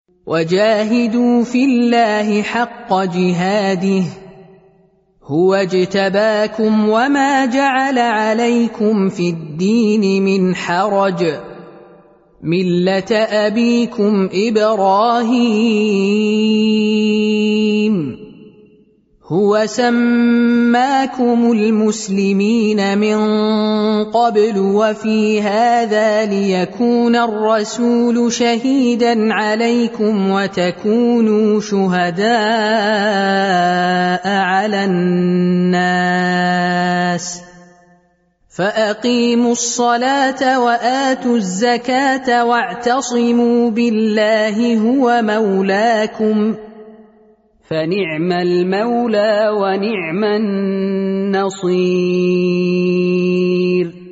وجاهدوا في الله حق جهاده هو اجتباكم وما جعل عليكم في الدين من حرج ملة أبيكم إبراهيم هو سماكم المسلمين من قبل وفي هذا ليكون الرسول شهيدا عليكم وتكونوا شهداء على الناس فأقيموا الصلاة وآتوا الزكاة واعتصموا بالله هو مولاكم فنعم المولى ونعم النصير.